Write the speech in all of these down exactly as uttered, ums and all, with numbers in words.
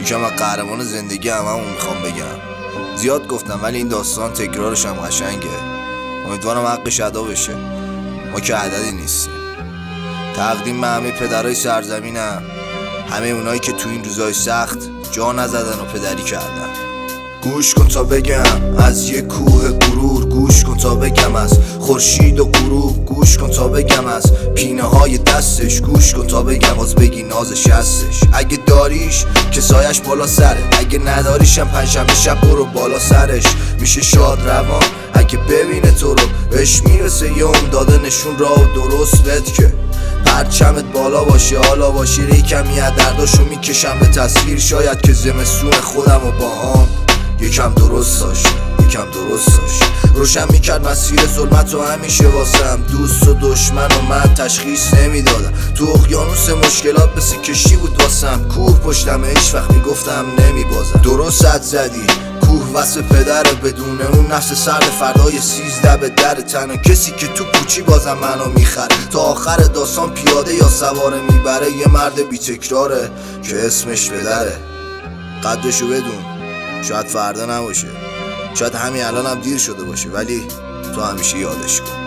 یکم از قهرمان زندگی هممون میخوام بگم. زیاد گفتم ولی این داستان تکرارش هم قشنگه. امیدوارم حقش ادا بشه. ما که عددی نیستیم. تقدیم به همه پدرای سرزمینم، همه اونایی که تو این روزای سخت جا نزدن و پدری کردن. گوش کن تا بگم از یه کوه غرور، گوش کن تا بگم از خورشید و غروب، گوش کن تا بگم از پینه های دستش، گوش کن تا بگم باز بگی نازش هستش. اگه داریش که سایش بالا سره، اگه نداریشم پنجشنبه شب برو بالا سرش. میشه شاد روان اگه ببینه تو رو، بهش میرسه یه عمر داده نشون راه و درست بد که پرچمت بالا باشه، حالا باشی ری کمی از درداشو میکشم به تصویر. شاید که زمستون خودم و با هم یکم درست داشت، یکم درست داشت. روشن میکرد مسیر ظلمت و همیشه واسم دوست و دشمن و من تشخیص نمیدادم. تو اقیانوس مشکلات مثل کشتی بود واسم، کوه پشتم هیچ وقت میگفتم نمیبازم. درست حد زدی، کوه واسه پدره، بدون اون نفس سرد فردای سیزده به در تنها کسی که تو کوچی بازم منو میخره. تا آخر داستان پیاده یا سواره میبره، یه مرد بی تکراره که اسمش پدره. قدرشو بدون، شاید فردا نباشه، شاید همین الان هم دیر شده باشه، ولی تو همیشه یادش کن.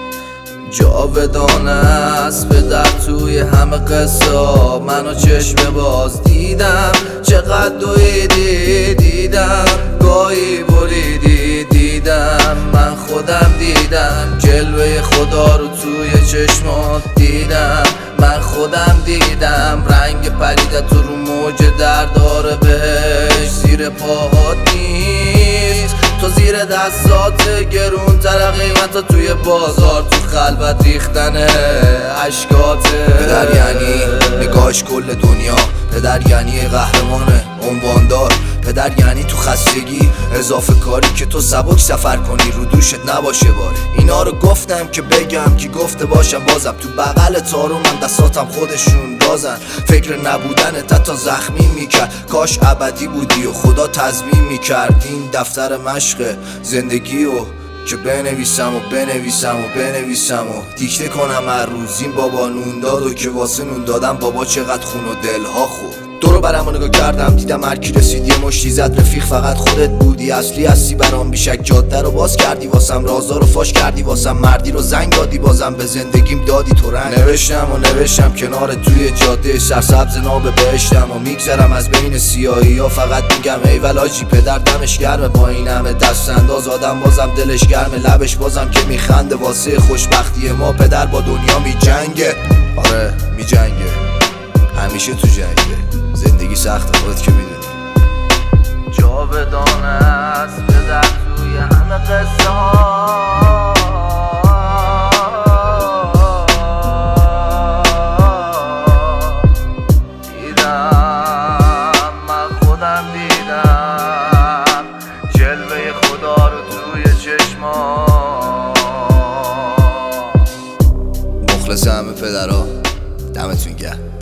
جاودانه است پدر توی همه قصه، منو چشم باز دیدم چقدر دویدی، دیدم گاهی بریدی، دیدم من خودم دیدم جلوه خدا رو توی چشمات، دیدم من خودم دیدم رنگ پریدت رو موج درداره بهش زیر پاهات نیست. تو زیر دستات گرون تر قیمتا توی بازار، تو خلوت ریختن عشقاته. پدر یعنی نگاهش کل دنیا، پدر یعنی قهرمان عنواندار، پدر یعنی تو خستگی اضافه کاری که تو سبک سفر کنی رو دوشت نباشه باری. اینا رو گفتم که بگم که گفته باشم بازم تو بغل تارو من دستاتم خودشون بازن. فکر نبودن تا زخمی میکرد، کاش ابدی بودی و خدا تضمین میکرد این دفتر مشق زندگی و که بنویسم و بنویسم و بنویسم و دیکته کنم هر روز. این بابا نون داد و که واسه نون دادم بابا چقدر خون و دلها خورد. دورو برم و نگاه کردم دیدم هر کی رسید یه مشتی زد، رفیق فقط خودت بودی، اصلی هستی برام بیشک. جاده رو باز کردی واسم، رازا رو فاش کردی واسم، مردی رو زنگ دادی بازم به زندگیم دادی تو رنگ. نوشتم و نوشتم کنار توی جاده سرسبز ناب بهشتم و میگذرم از بین سیاهی ها، فقط میگم ای ولاجی پدر دمش گرمه. با این همه دست انداز آدم بازم دلش گرمه، لبش بازم که میخنده واسه خوشبختی ما. پدر با دنیا میجنگه، آره میجنگه، همیشه تو جنگه. زندگی سخته خودت که میدونی. جاودانه است پدر توی همه قصه ها، دیدم من خودم دیدم جلوه خدا رو توی چشما. مخلص همه پدرها، دمتون گرم.